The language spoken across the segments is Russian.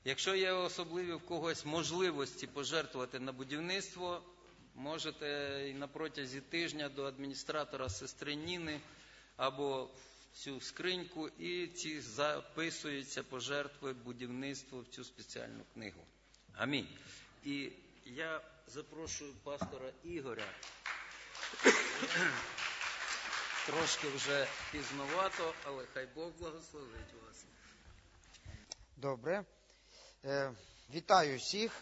Якщо є особливі в когось можливості пожертвувати на будівництво, можете і на протязі тижня до адміністратора сестри Ніни або в цю скриньку, і ці записуються пожертви будівництву в цю спеціальну книгу. Амінь. І я запрошую пастора Ігоря. Трошки вже пізновато, але хай Бог благословить вас. Добре. Вітаю всіх.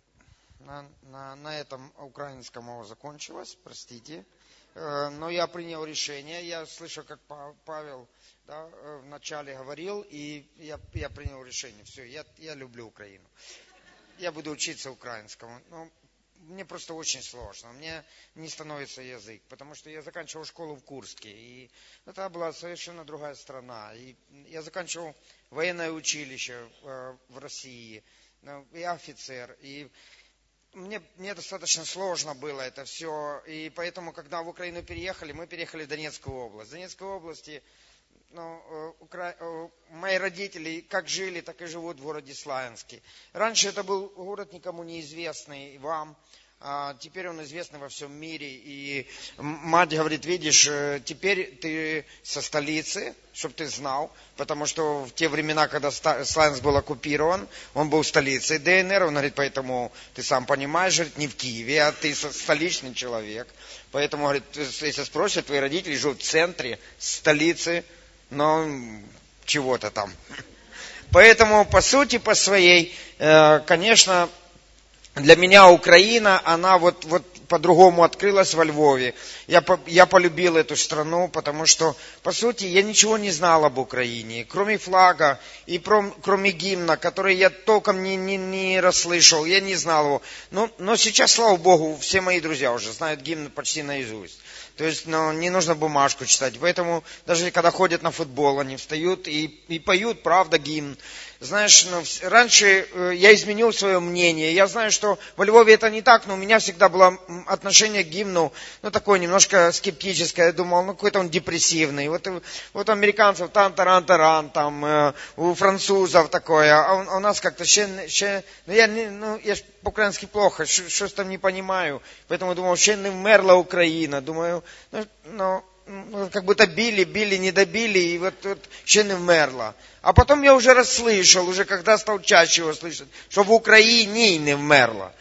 На этом украинском мова закончилась, простите. Но я принял решение. Я слышал, как Павел вначале говорил, и я принял решение. Все, я люблю Украину. Я буду учиться украинскому. Но мне просто очень сложно. Мне не становится язык, потому что я заканчивал школу в Курске. И это была совершенно другая страна. И я заканчивал военное училище в России. Я офицер. И мне достаточно сложно было это все. И поэтому, когда в Украину переехали, мы переехали в Донецкую область. В Донецкой области мои родители как жили, так и живут в городе Славянске. Раньше это был город никому неизвестный, вам. А теперь он известный во всем мире. И мать говорит, видишь, теперь ты со столицы, чтобы ты знал, потому что в те времена, когда Славянск был оккупирован, он был столицей ДНР, он говорит, поэтому ты сам понимаешь, говорит, не в Киеве, а ты столичный человек. Поэтому, говорит, если спросят, твои родители живут в центре столицы, но чего-то там. Поэтому, по сути, по своей, конечно, для меня Украина, она вот по-другому открылась во Львове. Я полюбил эту страну, потому что, по сути, я ничего не знал об Украине, кроме флага и кроме гимна, который я толком не расслышал, я не знал его. Но сейчас, слава Богу, все мои друзья уже знают гимн почти наизусть. То есть, не нужно бумажку читать. Поэтому, даже когда ходят на футбол, они встают и поют, правда, гимн. Знаешь, раньше я изменил свое мнение. Я знаю, что во Львове это не так, но у меня всегда было отношение к гимну, такое немножко скептическое. Я думал, какой-то он депрессивный. Вот у американцев тан-таран-таран, там, у французов такое. А у нас как-то я по-украински плохо, что-то там не понимаю. Поэтому думал, ще не вмерла Украина. Думаю, как будто били, не добили, и вот ще не вмерла. А потом я уже расслышал, уже когда стал чаще его слышать, что в Украине не вмерла.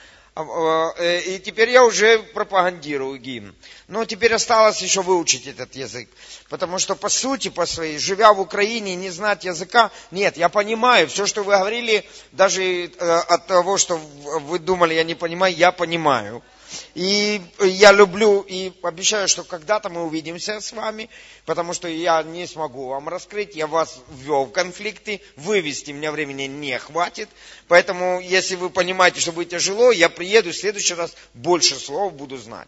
И теперь я уже пропагандирую гимн. Но теперь осталось еще выучить этот язык. Потому что по сути, по своей, живя в Украине, не знать языка, нет, я понимаю. Все, что вы говорили, даже от того, что вы думали, я не понимаю, я понимаю. И я люблю и обещаю, что когда-то мы увидимся с вами, потому что я не смогу вам раскрыть, я вас ввел в конфликты, вывести мне времени не хватит. Поэтому, если вы понимаете, что будет тяжело, я приеду, в следующий раз больше слов буду знать.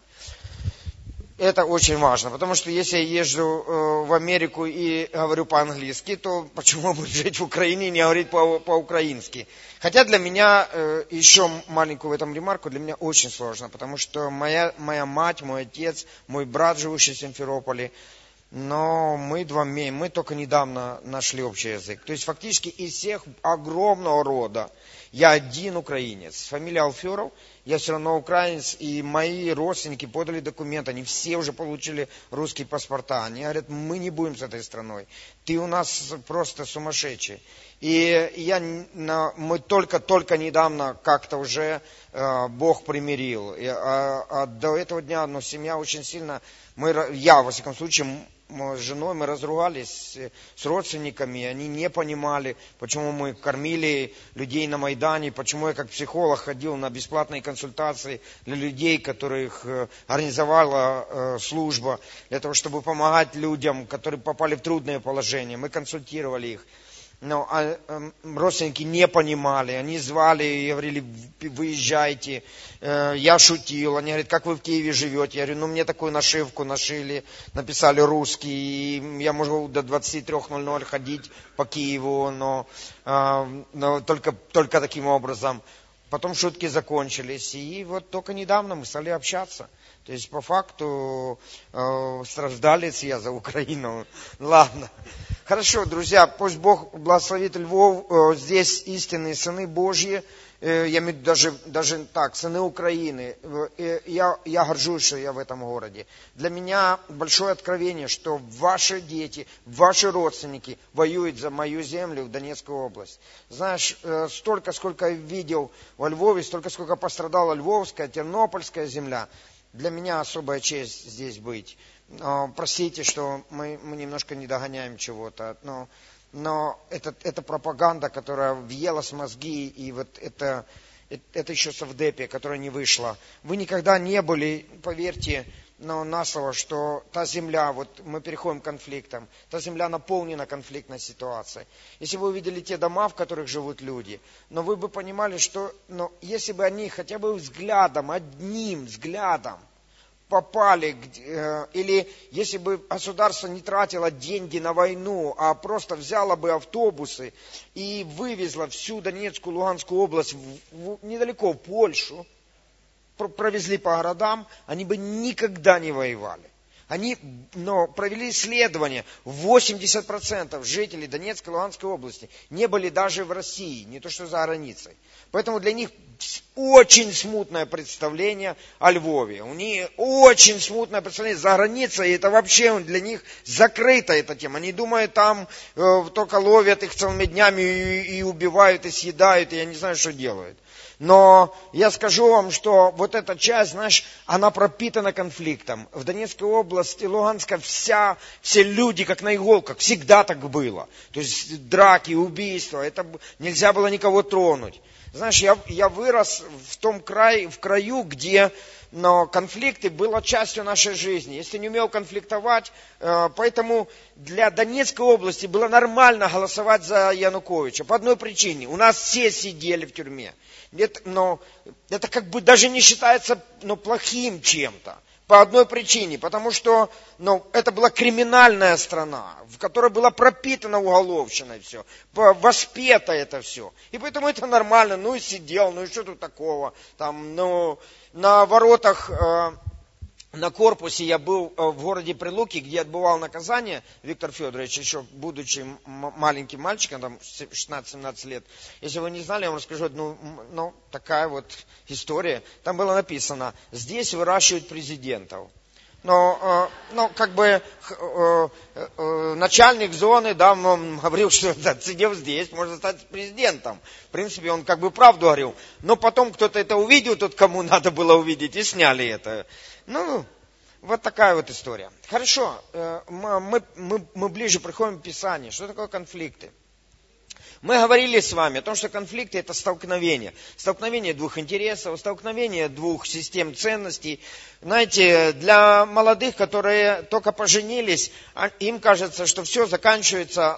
Это очень важно, потому что если я езжу в Америку и говорю по-английски, то почему бы жить в Украине и не говорить по-украински? Хотя для меня, еще маленькую в этом ремарку, для меня очень сложно, потому что моя мать, мой отец, мой брат, живущий в Симферополе, но мы только недавно нашли общий язык. То есть фактически из всех огромного рода я один украинец. Фамилия Алферов, я все равно украинец, и мои родственники подали документы, они все уже получили русские паспорта. Они говорят, мы не будем с этой страной, ты у нас просто сумасшедший. И мы только не как-то уже Бог примирил. А до этого дня семья очень сильно, я, во всяком случае, с женой мы разругались с родственниками, они не понимали, почему мы кормили людей на Майдане, почему я как психолог ходил на бесплатные консультации для людей, которых организовала служба, для того, чтобы помогать людям, которые попали в трудное положение. Мы консультировали их. Но родственники не понимали, они звали и говорили, выезжайте. Я шутил, они говорят, как вы в Киеве живете? Я говорю, мне такую нашивку нашили, написали русский, и я могу до 23:00 ходить по Киеву, но только таким образом. потом шутки закончились, и вот только недавно мы стали общаться. То есть, по факту, страждалец я за Украину. Ладно. Хорошо, друзья, пусть Бог благословит Львов. Здесь истинные сыны Божьи. Я имею в виду даже так, сыны Украины. Я горжусь, что я в этом городе. Для меня большое откровение, что ваши дети, ваши родственники воюют за мою землю в Донецкую область. Знаешь, столько, сколько я видел во Львове, столько, сколько пострадала Львовская, Тернопольская земля. Для меня особая честь здесь быть. Простите, что мы немножко не догоняем чего-то, но это пропаганда, которая въелась в мозги, и вот это еще совдепе, которая не вышла. Вы никогда не были, поверьте, на слово, что та земля, вот мы переходим к конфликтам, та земля наполнена конфликтной ситуацией. Если бы вы увидели те дома, в которых живут люди, но вы бы понимали, что если бы они хотя бы взглядом, одним взглядом попали, или если бы государство не тратило деньги на войну, а просто взяло бы автобусы и вывезло всю Донецкую, Луганскую область недалеко в Польшу, провезли по городам, они бы никогда не воевали. Они провели исследование, 80% жителей Донецкой и Луганской области не были даже в России, не то что за границей. Поэтому для них очень смутное представление о Львове. У них очень смутное представление за границей, и это вообще для них закрыта эта тема. Они думают, там только ловят их целыми днями и убивают, и съедают, и я не знаю, что делают. Но я скажу вам, что вот эта часть, знаешь, она пропитана конфликтом. В Донецкой области, Луганской, все люди как на иголках, всегда так было. То есть драки, убийства, это нельзя было никого тронуть. Знаешь, я вырос в краю, где конфликты были частью нашей жизни. Если не умел конфликтовать, поэтому для Донецкой области было нормально голосовать за Януковича. По одной причине. У нас все сидели в тюрьме. Это как бы даже не считается плохим чем-то. По одной причине. Потому что это была криминальная страна, в которой была пропитана уголовщиной все. Воспето это все. И поэтому это нормально. И сидел, и что тут такого. Там, на воротах... На корпусе я был в городе Прилуки, где отбывал наказание Виктор Федорович, еще будучи маленьким мальчиком, там 16-17 лет. Если вы не знали, я вам расскажу, такая вот история. Там было написано, здесь выращивают президентов. Начальник зоны, он говорил, что сидев здесь, можно стать президентом. В принципе, он правду говорил. Но потом кто-то это увидел, тот, кому надо было увидеть, и сняли это. Вот такая вот история. Хорошо, мы ближе приходим к Писанию. Что такое конфликты? Мы говорили с вами о том, что конфликты – это столкновение. Столкновение двух интересов, столкновение двух систем ценностей. Знаете, для молодых, которые только поженились, им кажется, что все заканчивается,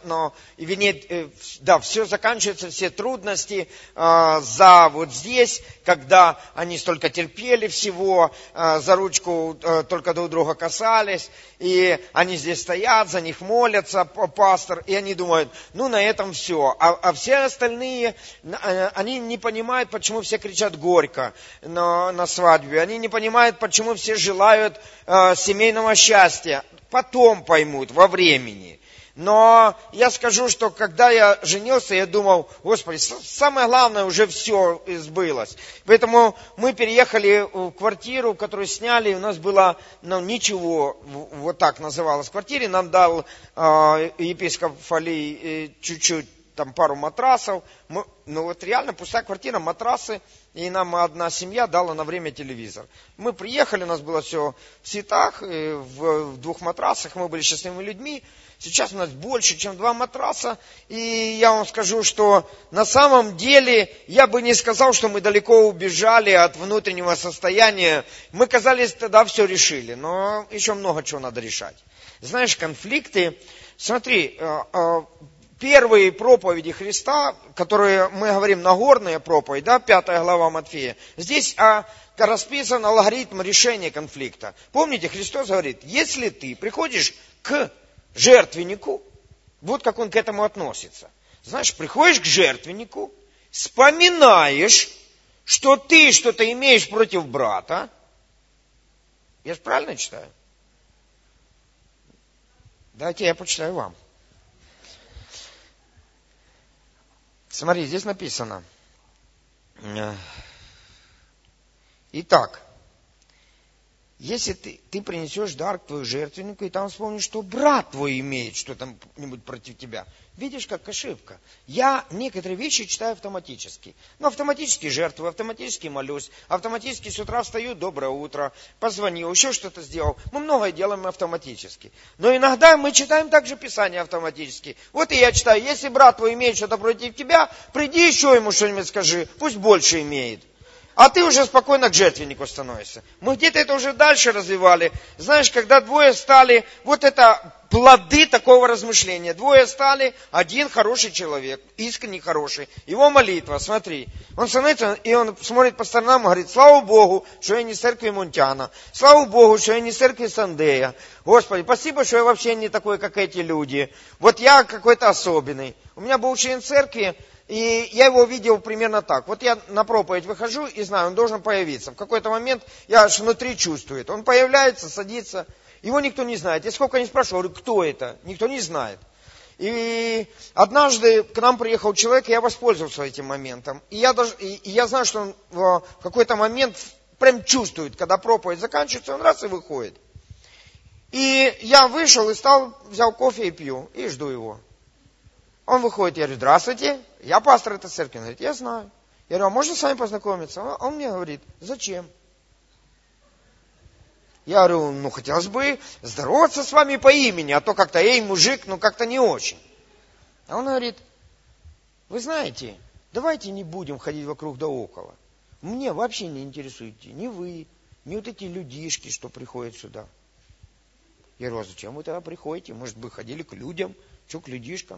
все заканчивается, все трудности за вот здесь, когда они столько терпели всего, за ручку только друг друга касались, и они здесь стоят, за них молятся, пастор, и они думают, на этом все. А все остальные, они не понимают, почему все кричат горько на свадьбе, они не понимают, почему все желают семейного счастья. Потом поймут, во времени. Но я скажу, что когда я женился, я думал, Господи, самое главное уже все сбылось. Поэтому мы переехали в квартиру, которую сняли, и у нас было, ничего, вот так называлась квартира. Нам дал епископ Фалий чуть-чуть, пару матрасов. Реально пустая квартира, матрасы. И нам одна семья дала на время телевизор. Мы приехали, у нас было все в цветах, в 2 матрасах, мы были счастливыми людьми. Сейчас у нас больше, чем 2 матраса. И я вам скажу, что на самом деле я бы не сказал, что мы далеко убежали от внутреннего состояния. Мы, казались, тогда все решили, но еще много чего надо решать. Знаешь, конфликты, смотри, первые проповеди Христа, которые мы говорим Нагорная проповедь, 5 глава Матфея, здесь расписан алгоритм решения конфликта. Помните, Христос говорит, если ты приходишь к жертвеннику, вот как он к этому относится. Знаешь, приходишь к жертвеннику, вспоминаешь, что ты что-то имеешь против брата. Я же правильно читаю? Давайте я почитаю вам. Смотри, здесь написано. Итак, если ты принесешь дар к твоему жертвеннику, и там вспомнишь, что брат твой имеет что-нибудь против тебя. Видишь, как ошибка. Я некоторые вещи читаю автоматически. Но автоматически жертвую, автоматически молюсь, автоматически с утра встаю, доброе утро, позвонил, еще что-то сделал. Мы многое делаем автоматически. Но иногда мы читаем также Писание автоматически. Вот и я читаю, если брат твой имеет что-то против тебя, приди еще ему что-нибудь скажи, пусть больше имеет. А ты уже спокойно к жертвеннику становишься. Мы где-то это уже дальше развивали. Знаешь, когда двое стали, вот это плоды такого размышления. Двое стали, один хороший человек, искренне хороший. Его молитва, смотри. Он становится, и он смотрит по сторонам и говорит, слава Богу, что я не с церкви Мунтяна. Слава Богу, что я не с церкви Сандея. Господи, спасибо, что я вообще не такой, как эти люди. Вот я какой-то особенный. У меня был член церкви, и я его видел примерно так. Вот я на проповедь выхожу и знаю, он должен появиться. В какой-то момент я аж внутри чувствую. Он появляется, садится. Его никто не знает. Я сколько не спрашиваю, говорю, кто это? Никто не знает. И однажды к нам приехал человек, и я воспользовался этим моментом. И я знаю, что он в какой-то момент прям чувствует, когда проповедь заканчивается, он раз и выходит. И я вышел и взял кофе и пью, и жду его. Он выходит, я говорю, здравствуйте, я пастор этой церкви. Он говорит, я знаю. Я говорю, а можно с вами познакомиться? Он мне говорит, зачем? Я говорю, хотелось бы здороваться с вами по имени, а то как-то, мужик, как-то не очень. А он говорит, вы знаете, давайте не будем ходить вокруг да около. Мне вообще не интересуете ни вы, ни вот эти людишки, что приходят сюда. Я говорю, а зачем вы тогда приходите? Может, вы ходили к людям, что к людишкам?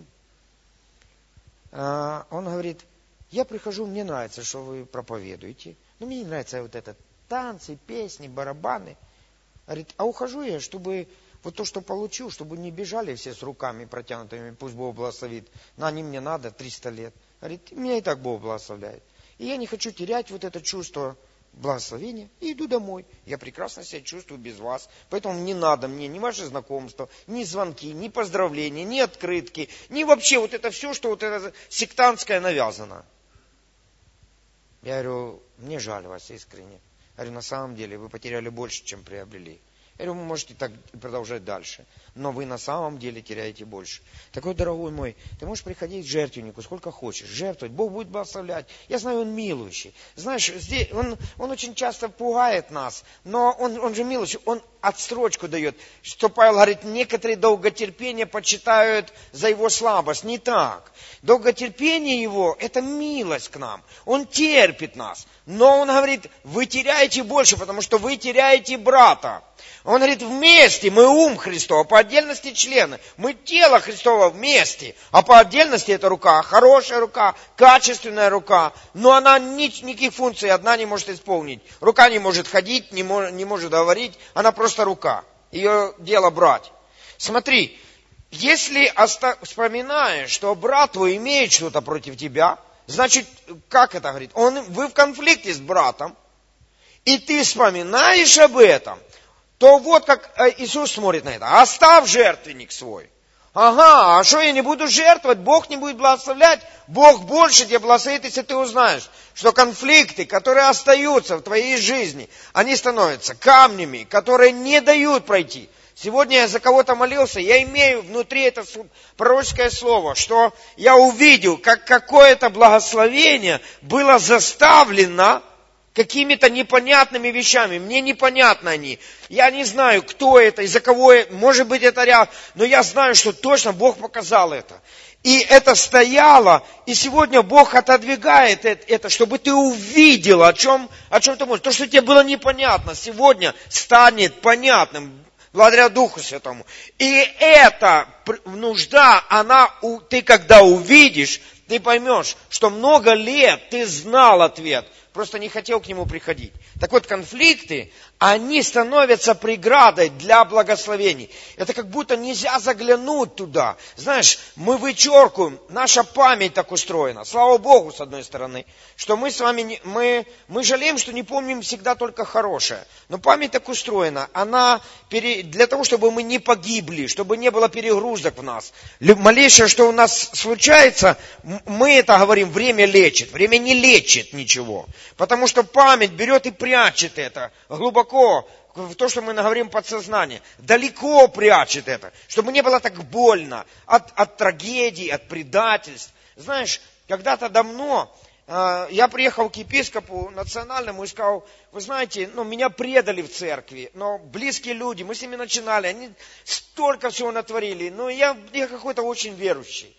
Он говорит, я прихожу, мне нравится, что вы проповедуете. Но мне не нравится вот это танцы, песни, барабаны. Говорит, а ухожу я, чтобы вот то, что получу, чтобы не бежали все с руками протянутыми, пусть Бог благословит. На они мне надо 300 лет. Говорит, меня и так Бог благословляет. И я не хочу терять вот это чувство благословения и иду домой. Я прекрасно себя чувствую без вас. Поэтому не надо мне ни ваши знакомства, ни звонки, ни поздравления, ни открытки, ни вообще вот это все, что вот это сектантское навязано. Я говорю, мне жаль вас искренне. Я говорю, на самом деле вы потеряли больше, чем приобрели. Я говорю, вы можете так продолжать дальше, но вы на самом деле теряете больше. Такой, дорогой мой, ты можешь приходить к жертвеннику сколько хочешь, жертвовать, Бог будет благословлять. Я знаю, Он милующий. Знаешь, здесь он очень часто пугает нас, но он же милующий, Он отсрочку дает. Что Павел говорит, некоторые долготерпение почитают за его слабость. Не так. Долготерпение его – это милость к нам. Он терпит нас. Но он говорит, вы теряете больше, потому что вы теряете брата. Он говорит, вместе мы ум Христова, по отдельности члены. Мы тело Христово вместе, а по отдельности это рука. Хорошая рука, качественная рука. Но она никаких функций одна не может исполнить. Рука не может ходить, не может говорить. Она просто рука. Ее дело брать. Смотри, если вспоминаешь, что брат твой имеет что-то против тебя, значит, как это говорит? Вы в конфликте с братом, и ты вспоминаешь об этом, то вот как Иисус смотрит на это. Оставь жертвенник свой. Ага, а что я не буду жертвовать? Бог не будет благословлять? Бог больше тебя благословит, если ты узнаешь, что конфликты, которые остаются в твоей жизни, они становятся камнями, которые не дают пройти. Сегодня я за кого-то молился, я имею внутри это пророческое слово, что я увидел, как какое-то благословение было заставлено какими-то непонятными вещами. Мне непонятны они. Я не знаю, кто это, из-за кого, может быть, это ряд, но я знаю, что точно Бог показал это. И это стояло, и сегодня Бог отодвигает это, чтобы ты увидел, о чем ты можешь. То, что тебе было непонятно, сегодня станет понятным. Благодаря Духу Святому. И эта нужда, ты когда увидишь, ты поймешь, что много лет ты знал ответ. просто не хотел к нему приходить. Так вот, конфликты, они становятся преградой для благословений. Это как будто нельзя заглянуть туда. Знаешь, мы вычеркиваем, наша память так устроена. Слава Богу, с одной стороны, что мы с вами, мы жалеем, что не помним всегда только хорошее. Но память так устроена, она для того, чтобы мы не погибли, чтобы не было перегрузок в нас. Малейшее, что у нас случается, мы это говорим, время лечит. Время не лечит ничего. Потому что память берет и прячет это глубоко в то, что мы говорим подсознание. Далеко прячет это, чтобы не было так больно от трагедий, от предательств. Знаешь, когда-то давно я приехал к епископу национальному и сказал, вы знаете, меня предали в церкви, но близкие люди, мы с ними начинали, они столько всего натворили, но я какой-то очень верующий.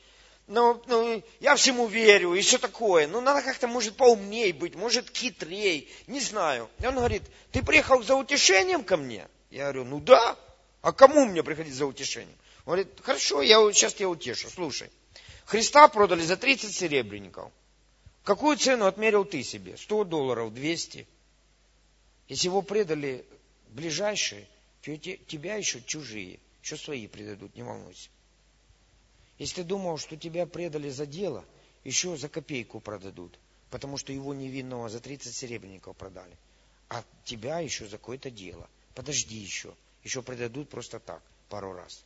Я всему верю, и все такое. Надо как-то, может, поумней быть, может, хитрей, не знаю. И он говорит, ты приехал за утешением ко мне? Я говорю, да. А кому мне приходить за утешением? Он говорит, хорошо, сейчас тебя утешу. Слушай, Христа продали за 30 серебряников. Какую цену отмерил ты себе? $100, 200. Если его предали ближайшие, то тебя еще чужие, еще свои предадут, не волнуйся. Если ты думал, что тебя предали за дело, еще за копейку продадут, потому что его невинного за 30 серебряников продали. А тебя еще за какое-то дело. Подожди еще предадут просто так, пару раз.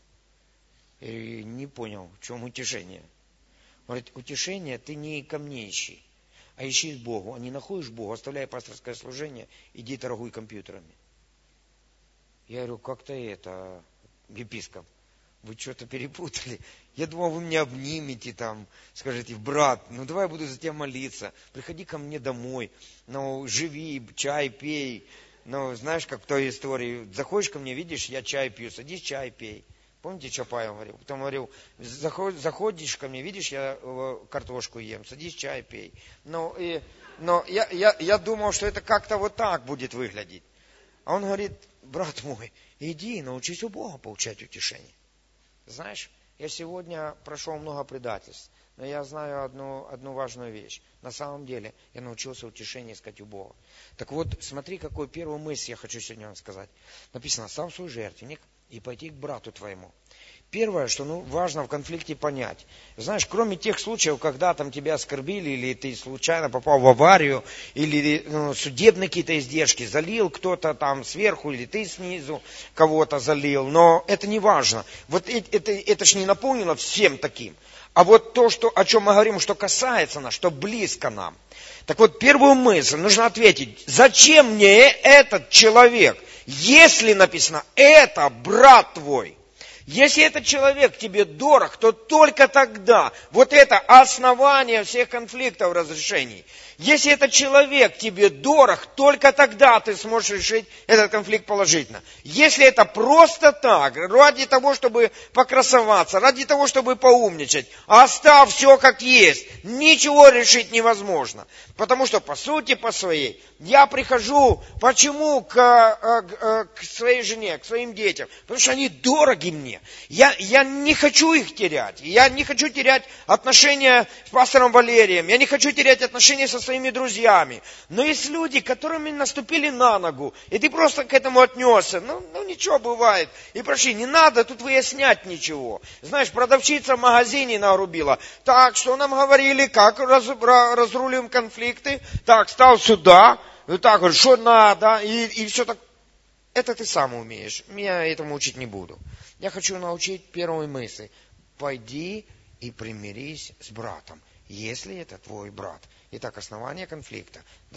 И не понял, в чем утешение. Говорит, утешение ты не ко мне ищи, а ищи Богу. А не находишь Бога, оставляй пасторское служение, иди торгуй компьютерами. Я говорю, как-то епископ, вы что-то перепутали. Я думал, вы меня обнимете там, скажете, брат, давай я буду за тебя молиться. Приходи ко мне домой, живи, чай пей. Знаешь, как в той истории, заходишь ко мне, видишь, я чай пью, садись, чай пей. Помните, Чапаев говорил? Потом говорил, заходишь ко мне, видишь, я картошку ем, садись, чай пей. Но я думал, что это как-то вот так будет выглядеть. А он говорит, брат мой, иди и научись у Бога получать утешение. Знаешь, я сегодня прошел много предательств, но я знаю одну важную вещь. На самом деле я научился утешение искать у Бога. Так вот, смотри, какую первую мысль я хочу сегодня вам сказать. Написано, сам свой жертвенник и пойти к брату твоему. Первое, что важно в конфликте понять. Знаешь, кроме тех случаев, когда там тебя оскорбили, или ты случайно попал в аварию, или судебные какие-то издержки, залил кто-то там сверху, или ты снизу кого-то залил, но это не важно. Вот это ж не наполнено всем таким. А вот то, о чем мы говорим, что касается нас, что близко нам. Так вот, первую мысль нужно ответить, зачем мне этот человек, если написано, это брат твой. Если этот человек тебе дорог, то только тогда, вот это основание всех конфликтов, разрешений. Если этот человек тебе дорог, только тогда ты сможешь решить этот конфликт положительно. Если это просто так, ради того, чтобы покрасоваться, ради того, чтобы поумничать, оставь все как есть, ничего решить невозможно. Потому что по сути, по своей, я прихожу, почему к своей жене, к своим детям? Потому что они дороги мне. Я не хочу их терять. Я не хочу терять отношения с пастором Валерием. Я не хочу терять отношения со своими друзьями. Но есть люди, которыми наступили на ногу, и ты просто к этому отнесся. Ничего бывает. И прошу, не надо тут выяснять ничего. Знаешь, продавщица в магазине нагрубила. Так, что нам говорили, как разрулим конфликты. Так, стал сюда. И так, говорит, что надо. И все так. Это ты сам умеешь. Я этому учить не буду. Я хочу научить первой мысли. Пойди и примирись с братом, если это твой брат. Итак, основание конфликта,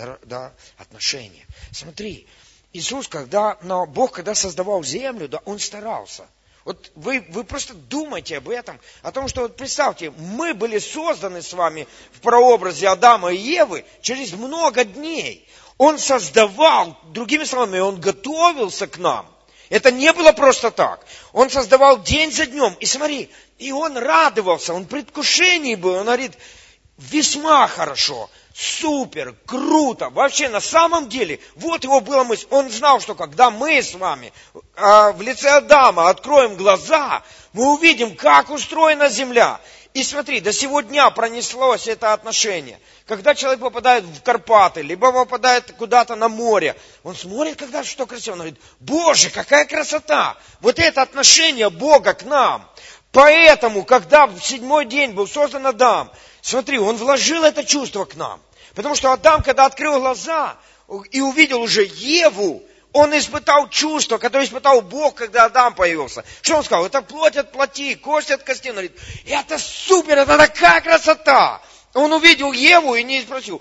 отношения. Смотри, Иисус, Бог, когда создавал землю, Он старался. Вот вы просто думайте об этом, о том, что вот представьте, мы были созданы с вами в прообразе Адама и Евы через много дней. Он создавал, другими словами, Он готовился к нам. Это не было просто так. Он создавал день за днем. И смотри, и Он радовался, Он в предвкушении был. Он говорит, весьма хорошо, супер, круто. Вообще, на самом деле, вот его была мысль. Он знал, что когда мы с вами в лице Адама откроем глаза, мы увидим, как устроена земля. И смотри, до сего дня пронеслось это отношение. Когда человек попадает в Карпаты, либо попадает куда-то на море, он смотрит, когда что красиво, он говорит, Боже, какая красота! Вот это отношение Бога к нам. Поэтому, когда в 7-й день был создан Адам, смотри, он вложил это чувство к нам. Потому что Адам, когда открыл глаза и увидел уже Еву, он испытал чувство, которое испытал Бог, когда Адам появился. Что он сказал? Это плоть от плоти, кость от кости. Он говорит, это супер, это такая красота. Он увидел Еву и не спросил,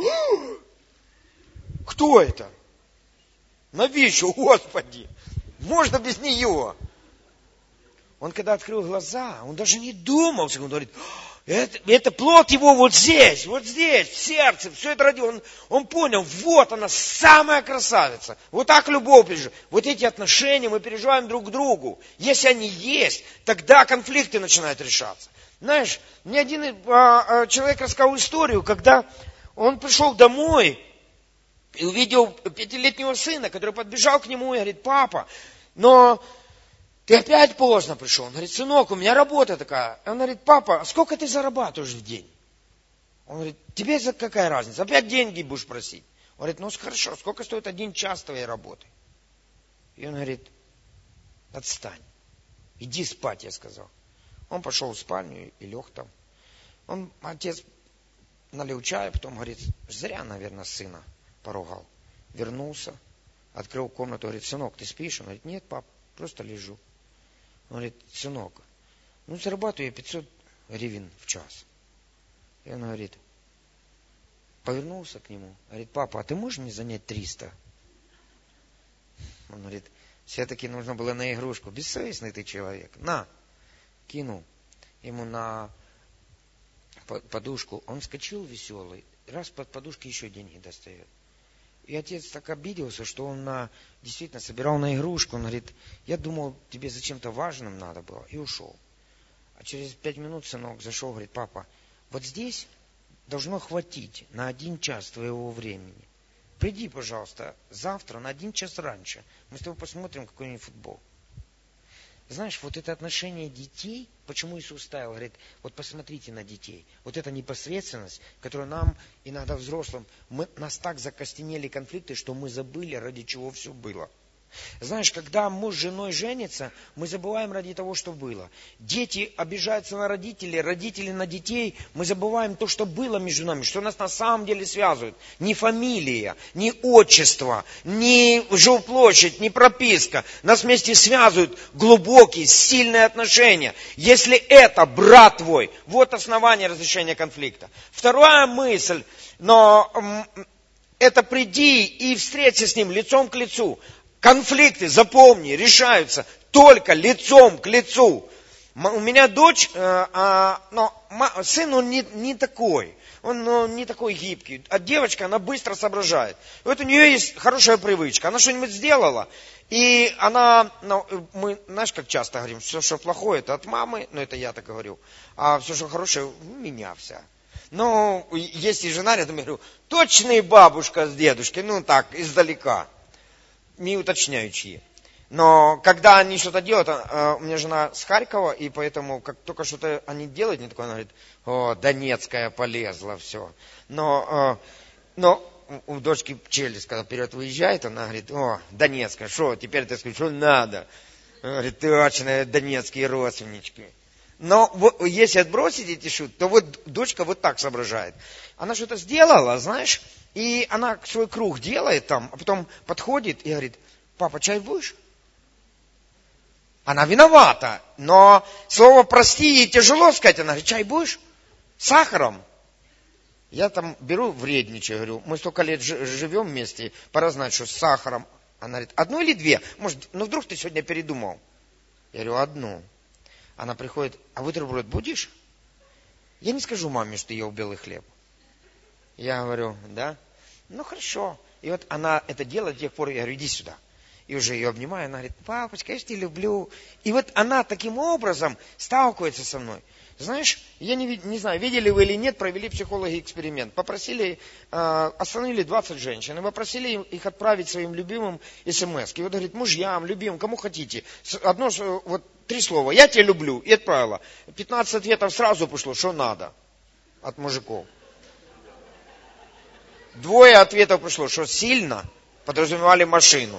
кто это? Навещу, Господи, можно без нее? Он когда открыл глаза, он даже не думал, он говорит, это плод его вот здесь, в сердце, все это родил. Он понял, вот она, самая красавица. Вот так любовь переживает. Вот эти отношения мы переживаем друг к другу. Если они есть, тогда конфликты начинают решаться. Знаешь, мне один человек рассказал историю, когда он пришел домой и увидел 5-летнего сына, который подбежал к нему и говорит, папа, но... Ты опять поздно пришел. Он говорит, сынок, у меня работа такая. Он говорит, папа, а сколько ты зарабатываешь в день? Он говорит, тебе какая разница? Опять деньги будешь просить. Он говорит, ну хорошо, сколько стоит 1 час твоей работы? И он говорит, отстань. Иди спать, я сказал. Он пошел в спальню и лег там. Отец налил чая, потом говорит, зря, наверное, сына поругал. Вернулся, открыл комнату, говорит, сынок, ты спишь? Он говорит, нет, пап, просто лежу. Он говорит, сынок, ну зарабатываю я 500 гривен в час. И он говорит, повернулся к нему, говорит, папа, а ты можешь мне занять 300? Он говорит, все-таки нужно было на игрушку. Бессовестный ты человек. На, кинул ему на подушку. Он вскочил веселый, раз под подушкой еще деньги достает. И отец так обиделся, что он действительно собирал на игрушку. Он говорит, я думал, тебе зачем-то важным надо было. И ушел. А через 5 минут сынок зашел, говорит, папа, вот здесь должно хватить на 1 час твоего времени. Приди, пожалуйста, завтра на 1 час раньше. Мы с тобой посмотрим какой-нибудь футбол. Знаешь, вот это отношение детей, почему Иисус ставил, говорит, вот посмотрите на детей. Вот эта непосредственность, которая нам, иногда взрослым, нас так закостенели конфликты, что мы забыли, ради чего все было. Знаешь, когда муж с женой женятся, мы забываем ради того, что было. Дети обижаются на родителей, родители на детей. Мы забываем то, что было между нами, что нас на самом деле связывает. Не фамилия, не отчество, не жилплощадь, не прописка. Нас вместе связывают глубокие, сильные отношения. Если это брат твой, вот основание разрешения конфликта. Вторая мысль, но это приди и встреться с ним лицом к лицу. Конфликты, запомни, решаются только лицом к лицу. У меня дочь, но сын он не такой. Он не такой гибкий. А девочка, она быстро соображает. И вот у нее есть хорошая привычка. Она что-нибудь сделала, и она, мы, знаешь, как часто говорим, все, что плохое, это от мамы, это я так говорю, а все, что хорошее, у меня вся. Но если жена рядом, я говорю, точно бабушка с дедушкой, так, издалека. Не уточняю, чьи. Но когда они что-то делают, у меня жена с Харькова, и поэтому, как только что-то они делают, не такое, она говорит, о, Донецкая полезла, все. Но у дочки челюсть, когда вперед выезжает, она говорит, о, Донецкая, что, теперь ты скажешь, что надо? Она говорит, точно, донецкие родственнички. Но если отбросить эти шутки, то вот дочка вот так соображает. Она что-то сделала, знаешь, и она свой круг делает там, а потом подходит и говорит, папа, чай будешь? Она виновата, но слово прости ей тяжело сказать. Она говорит, чай будешь? С сахаром? Я там беру, вредничаю, говорю, мы столько лет живем вместе, пора знать, что с сахаром. Она говорит, 1 или 2? Может, вдруг ты сегодня передумал? Я говорю, 1. Она приходит, а бутерброд будешь? Я не скажу маме, что ел белый хлеб. Я говорю, да? Ну, хорошо. И вот она это делает до тех пор, я говорю, иди сюда. И уже ее обнимаю, она говорит, папочка, я же тебя люблю. И вот она таким образом сталкивается со мной. Знаешь, я не знаю, видели вы или нет, провели психологи эксперимент. Попросили, остановили 20 женщин и попросили их отправить своим любимым смс. И вот говорит, мужьям, любимым, кому хотите. Одно, вот 3 слова. Я тебя люблю. И отправила. 15 ответов сразу пришло, что надо от мужиков. 2 ответов пришло, что сильно, подразумевали машину.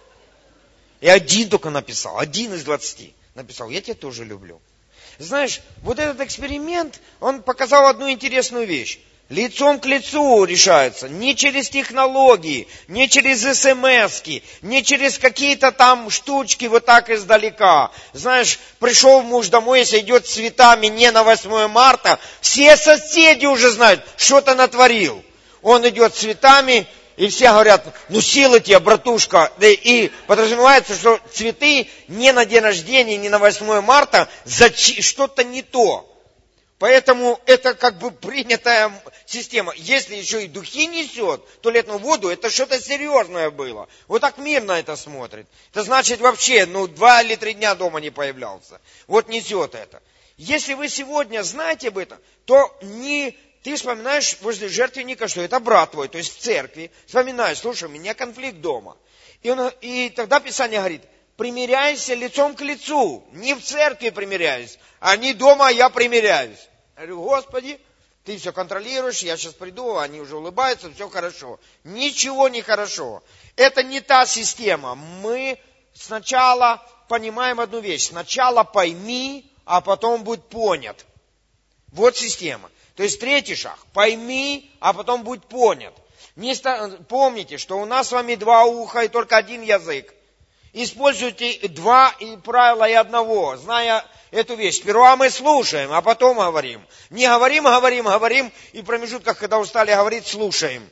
И 1 только написал, 1 из 20 написал, я тебя тоже люблю. Знаешь, вот этот эксперимент, он показал одну интересную вещь. Лицом к лицу решается, не через технологии, не через смс-ки, не через какие-то там штучки вот так издалека. Знаешь, пришел муж домой, если идет с цветами не на 8 марта, все соседи уже знают, что ты натворил. Он идет с цветами, и все говорят, ну сила тебе, братушка. И подразумевается, что цветы не на день рождения, не на 8 марта, что-то не то. Поэтому это как бы принятая система. Если еще и духи несет, туалетную воду, это что-то серьезное было. Вот так мир на это смотрит. Это значит вообще, 2 или 3 дня дома не появлялся. Вот несет это. Если вы сегодня знаете об этом, то ты вспоминаешь возле жертвенника, что это брат твой, то есть в церкви. Вспоминаешь, слушай, у меня конфликт дома. И тогда Писание говорит, примиряйся лицом к лицу. Не в церкви примиряюсь, а не дома я примиряюсь. Я говорю, Господи, ты все контролируешь, я сейчас приду, они уже улыбаются, все хорошо. Ничего не хорошо. Это не та система. Мы сначала понимаем одну вещь. Сначала пойми, а потом будь понят. Вот система. То есть 3 шаг. Пойми, а потом будь понят. Помните, что у нас с вами 2 уха и только 1 язык. Используйте 2 правила и 1, зная эту вещь. Сперва мы слушаем, а потом говорим. Не говорим, и в промежутках, когда устали говорить, слушаем.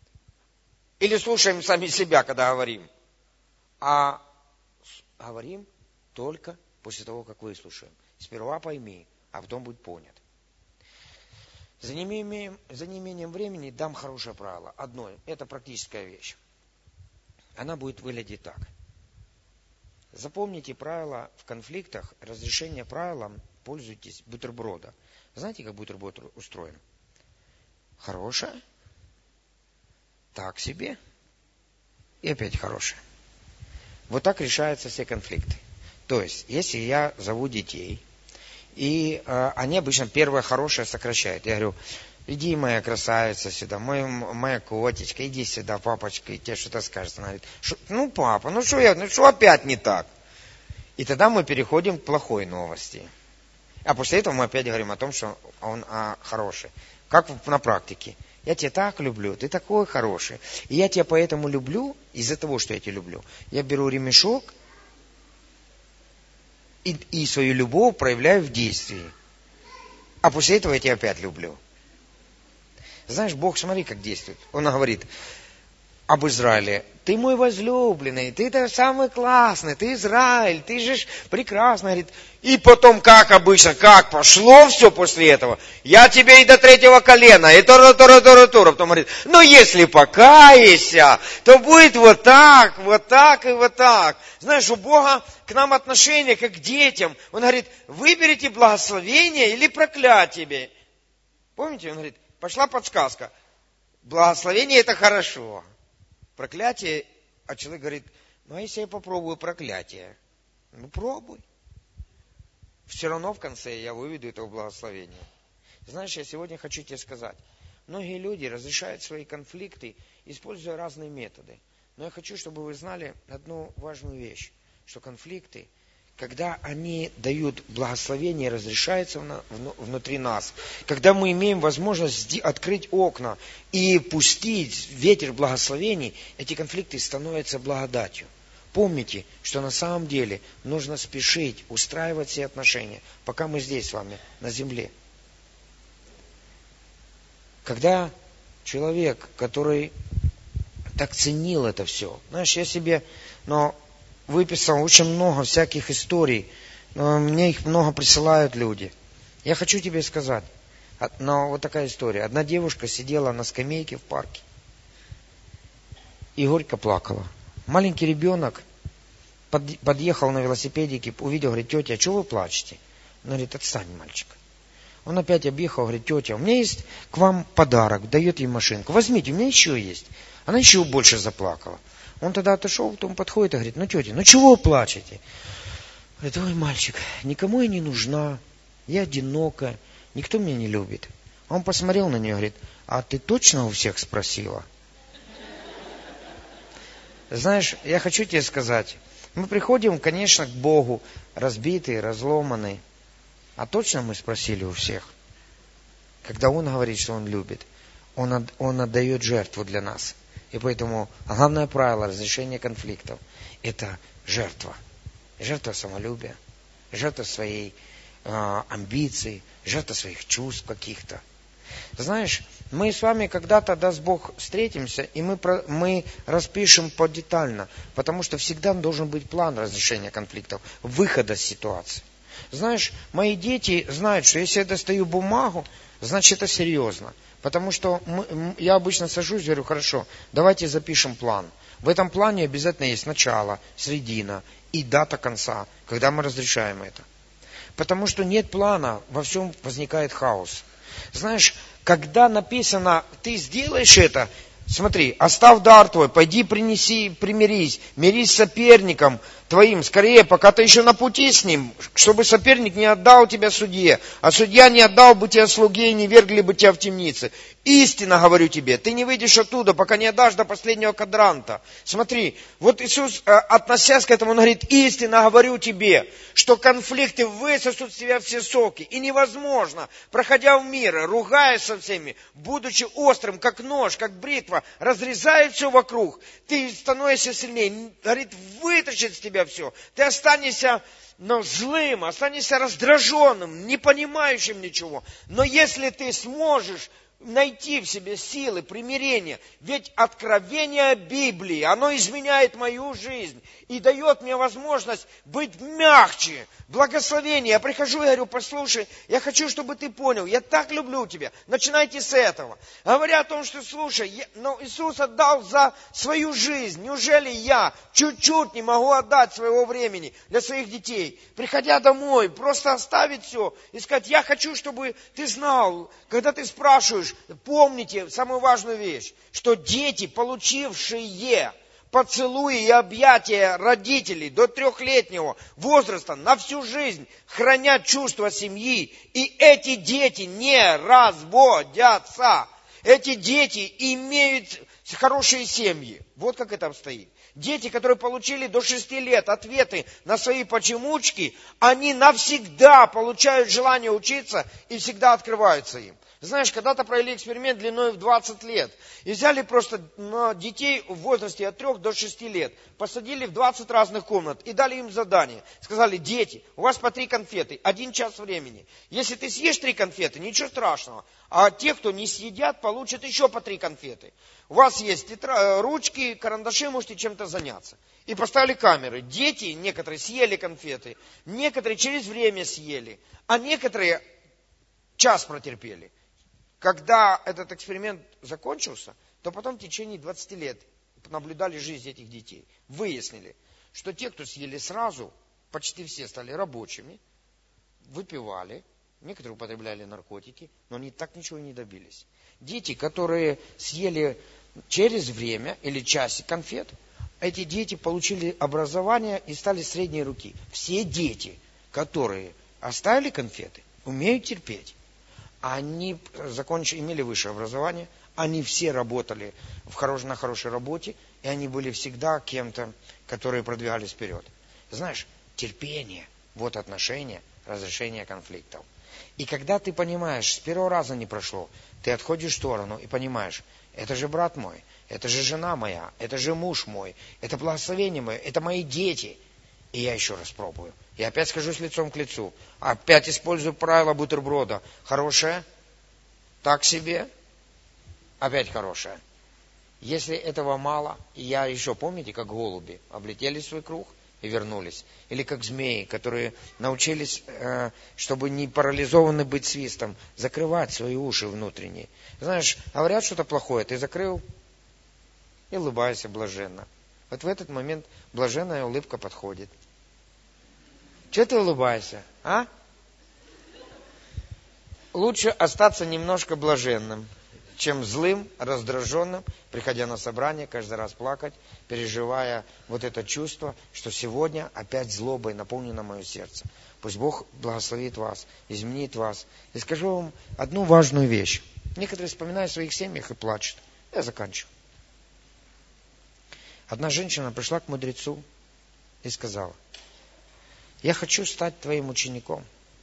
Или слушаем сами себя, когда говорим. А говорим только после того, как выслушаем. Сперва пойми, а потом будь понят. За неимением времени дам хорошее правило. Одно, это практическая вещь. Она будет выглядеть так. Запомните правила в конфликтах, разрешение правилам, пользуйтесь бутерброда. Знаете, как бутерброд устроен? Хорошее, так себе, и опять хорошее. Вот так решаются все конфликты. То есть, если я зову детей, и они обычно первое хорошее сокращают. Я говорю, иди, моя красавица, сюда, моя котечка, иди сюда, папочка, и тебе что-то скажет. Она говорит, папа, что опять не так? И тогда мы переходим к плохой новости. А после этого мы опять говорим о том, что он хороший. Как на практике. Я тебя так люблю, ты такой хороший. И я тебя поэтому люблю, из-за того, что я тебя люблю. Я беру ремешок, и свою любовь проявляю в действии. А после этого я тебя опять люблю. Знаешь, Бог, смотри, как действует. Он говорит об Израиле. Ты мой возлюбленный, ты самый классный, ты Израиль, ты же прекрасный. Говорит. И потом, как обычно, как пошло все после этого. Я тебе и до 3 колена, и тура. Потом говорит, если покаешься, то будет вот так и вот так. Знаешь, у Бога к нам отношение, как к детям. Он говорит, выберите благословение или проклятие. Помните, он говорит, пошла подсказка. Благословение это хорошо. Проклятие, а человек говорит, а если я попробую проклятие? Пробуй. Все равно в конце я выведу это благословение. Знаешь, я сегодня хочу тебе сказать, многие люди разрешают свои конфликты, используя разные методы. Но я хочу, чтобы вы знали одну важную вещь, что конфликты, когда они дают благословение, разрешаются внутри нас, когда мы имеем возможность открыть окна и пустить ветер благословений, эти конфликты становятся благодатью. Помните, что на самом деле нужно спешить, устраивать все отношения, пока мы здесь с вами, на земле. Когда человек, который так ценил это все, знаешь, я себе, выписал очень много всяких историй, но мне их много присылают люди. Я хочу тебе сказать, вот такая история. Одна девушка сидела на скамейке в парке и горько плакала. Маленький ребенок подъехал на велосипедике, увидел, говорит, тетя, а чего вы плачете? Она говорит, отстань, мальчик. Он опять объехал, говорит, тетя, у меня есть к вам подарок, дает ей машинку. Возьмите, у меня еще есть. Она еще больше заплакала. Он тогда отошел, потом подходит и говорит, тетя, чего вы плачете? Говорит, ой, мальчик, никому я не нужна, я одинока, никто меня не любит. Он посмотрел на нее и говорит, а ты точно у всех спросила? Знаешь, я хочу тебе сказать, мы приходим, конечно, к Богу разбитые, разломанные. А точно мы спросили у всех? Когда Он говорит, что Он любит, Он отдает жертву для нас. И поэтому главное правило разрешения конфликтов – это жертва. Жертва самолюбия, жертва своей амбиции, жертва своих чувств каких-то. Знаешь, мы с вами когда-то, даст Бог, встретимся, и мы распишем подетально, потому что всегда должен быть план разрешения конфликтов, выхода из ситуации. Знаешь, мои дети знают, что если я достаю бумагу, значит это серьезно. Потому что я обычно сажусь и говорю, хорошо, давайте запишем план. В этом плане обязательно есть начало, середина и дата конца, когда мы разрешаем это. Потому что нет плана, во всем возникает хаос. Знаешь, когда написано, ты сделаешь это, смотри, оставь дар твой, пойди принеси, примирись, мирись с соперником твоим, скорее, пока ты еще на пути с ним, чтобы соперник не отдал тебя судье, а судья не отдал бы тебя слуге и не вергли бы тебя в темнице. Истинно говорю тебе, ты не выйдешь оттуда, пока не отдашь до последнего квадранта. Смотри, вот Иисус, относясь к этому, он говорит, истинно говорю тебе, что конфликты высосут в себя все соки. И невозможно, проходя в мир, ругаясь со всеми, будучи острым, как нож, как бритва, разрезая все вокруг, ты становишься сильнее. Говорит, вытащит с тебя все. Ты останешься злым, останешься раздраженным, не понимающим ничего. Но если ты сможешь найти в себе силы примирения, ведь откровение Библии, оно изменяет мою жизнь и дает мне возможность быть мягче, благословение. Я прихожу и говорю, послушай, я хочу, чтобы ты понял, я так люблю тебя. Начинайте с этого. Говоря о том, что, слушай, Иисус отдал за свою жизнь. Неужели я чуть-чуть не могу отдать своего времени для своих детей? Приходя домой, просто оставить все и сказать, я хочу, чтобы ты знал, когда ты спрашиваешь, помните самую важную вещь, что дети, получившие поцелуи и объятия родителей до 3-летнего возраста на всю жизнь хранят чувство семьи, и эти дети не разводятся. Эти дети имеют хорошие семьи. Вот как это обстоит. Дети, которые получили до 6 лет ответы на свои почемучки, они навсегда получают желание учиться и всегда открываются им. Знаешь, когда-то провели эксперимент длиной в 20 лет. И взяли просто детей в возрасте от 3 до 6 лет, посадили в 20 разных комнат и дали им задание. Сказали, дети, у вас по 3 конфеты, 1 час времени. Если ты съешь 3 конфеты, ничего страшного. А те, кто не съедят, получат еще по 3 конфеты. У вас есть ручки, карандаши, можете чем-то заняться. И поставили камеры. Дети, некоторые съели конфеты, некоторые через время съели, а некоторые час протерпели. Когда этот эксперимент закончился, то потом в течение 20 лет наблюдали жизнь этих детей. Выяснили, что те, кто съели сразу, почти все стали рабочими, выпивали, некоторые употребляли наркотики, но они так ничего и не добились. Дети, которые съели через время или часик конфет, эти дети получили образование и стали средней руки. Все дети, которые оставили конфеты, умеют терпеть. Они имели высшее образование, они все работали на хорошей работе, и они были всегда кем-то, которые продвигались вперед. Знаешь, терпение, вот отношения, разрешение конфликтов. И когда ты понимаешь, с первого раза не прошло, ты отходишь в сторону и понимаешь, это же брат мой, это же жена моя, это же муж мой, это благословение мое, это мои дети. И я еще раз пробую. Я опять схожусь лицом к лицу. Опять использую правило бутерброда. Хорошее, так себе, опять хорошее. Если этого мало, я еще, помните, как голуби облетели свой круг и вернулись. Или как змеи, которые научились, чтобы не парализованы быть свистом, закрывать свои уши внутренние. Знаешь, говорят что-то плохое, ты закрыл и улыбайся блаженно. Вот в этот момент блаженная улыбка подходит. Чего ты улыбаешься, а? Лучше остаться немножко блаженным. чем злым, раздраженным, приходя на собрание, каждый раз плакать, переживая вот это чувство, что сегодня опять злобой наполнено мое сердце. Пусть Бог благословит вас, изменит вас. И скажу вам одну важную вещь. Некоторые вспоминают о своих семьях и плачут. Я заканчиваю. Одна женщина пришла к мудрецу и сказала: я хочу стать твоим учеником.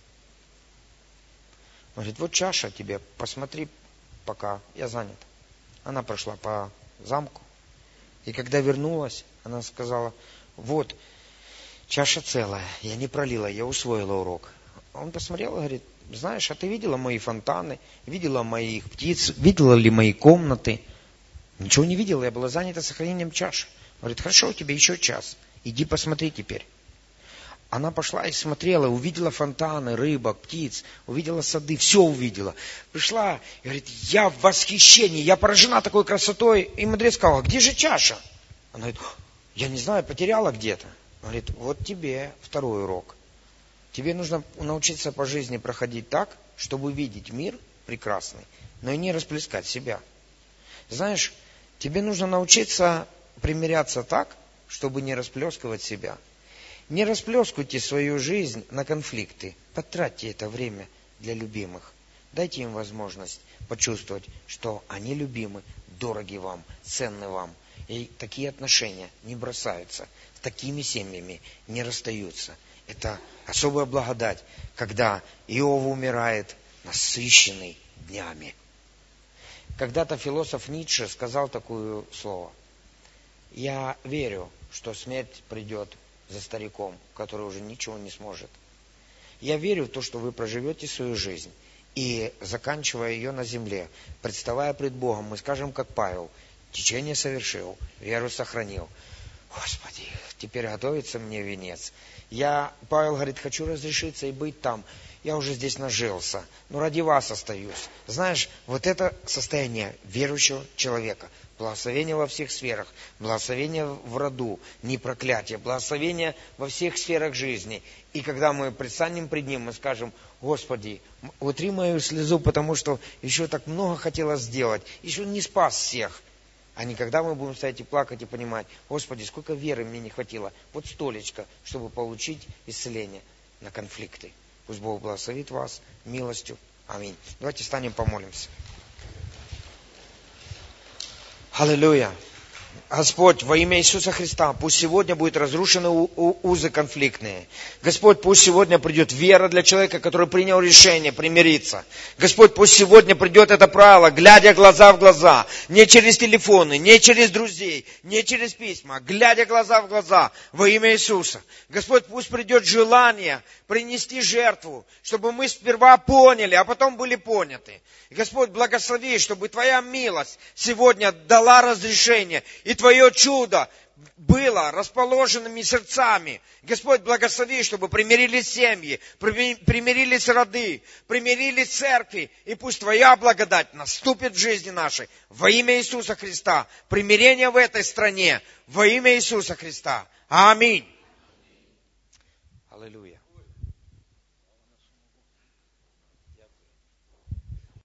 Он говорит: вот чаша тебе, посмотри, пока я занят. Она прошла по замку, и когда вернулась, она сказала: вот, чаша целая, я не пролила, я усвоила урок. Он посмотрел и говорит: знаешь, а ты видела мои фонтаны, видела моих птиц, видела ли мои комнаты? Ничего не видела, я была занята сохранением чаши. Говорит: хорошо, у тебя еще час, иди посмотри теперь. Она пошла и смотрела, увидела фонтаны, рыбок, птиц, увидела сады, все увидела. Пришла и говорит: я в восхищении, я поражена такой красотой. И мудрец сказал: где же чаша? Она говорит: я не знаю, потеряла где-то. Он говорит: вот тебе второй урок. Тебе нужно научиться по жизни проходить так, чтобы видеть мир прекрасный, но и не расплескать себя. Знаешь, тебе нужно научиться примиряться так, чтобы не расплескивать себя. Не расплескивайте свою жизнь на конфликты. Потратьте это время для любимых. Дайте им возможность почувствовать, что они любимы, дороги вам, ценны вам. И такие отношения не бросаются. С такими семьями не расстаются. Это особая благодать, когда Иов умирает насыщенный днями. Когда-то философ Ницше сказал такое слово: я верю, что смерть придет за стариком, который уже ничего не сможет. Я верю в то, что вы проживете свою жизнь, и, заканчивая ее на земле, представая пред Богом, мы скажем, как Павел: течение совершил, веру сохранил. Господи, теперь готовится мне венец. Павел говорит: хочу разрешиться и быть там. Я уже здесь нажился, но ради вас остаюсь. Знаешь, вот это состояние верующего человека. Благословение во всех сферах, благословение в роду, не проклятие, благословение во всех сферах жизни. И когда мы предстанем пред Ним, мы скажем: Господи, утри мою слезу, потому что еще так много хотела сделать, еще не спас всех. А не когда мы будем стоять и плакать и понимать: Господи, сколько веры мне не хватило, вот столечко, чтобы получить исцеление на конфликты. Пусть Бог благословит вас милостью. Аминь. Давайте встанем, помолимся. Аллилуйя. Господь, во имя Иисуса Христа, пусть сегодня будут разрушены узы конфликтные. Господь, пусть сегодня придет вера для человека, который принял решение примириться. Господь, пусть сегодня придет это правило, глядя глаза в глаза, не через телефоны, не через друзей, не через письма, глядя глаза в глаза во имя Иисуса. Господь, пусть придет желание принести жертву, чтобы мы сперва поняли, а потом были поняты. Господь, благослови, чтобы Твоя милость сегодня дала разрешение, и Твое чудо было расположенными сердцами. Господь, благослови, чтобы примирились семьи, примирились роды, примирились церкви, и пусть Твоя благодать наступит в жизни нашей. Во имя Иисуса Христа. Примирение в этой стране. Во имя Иисуса Христа. Аминь. Аллилуйя.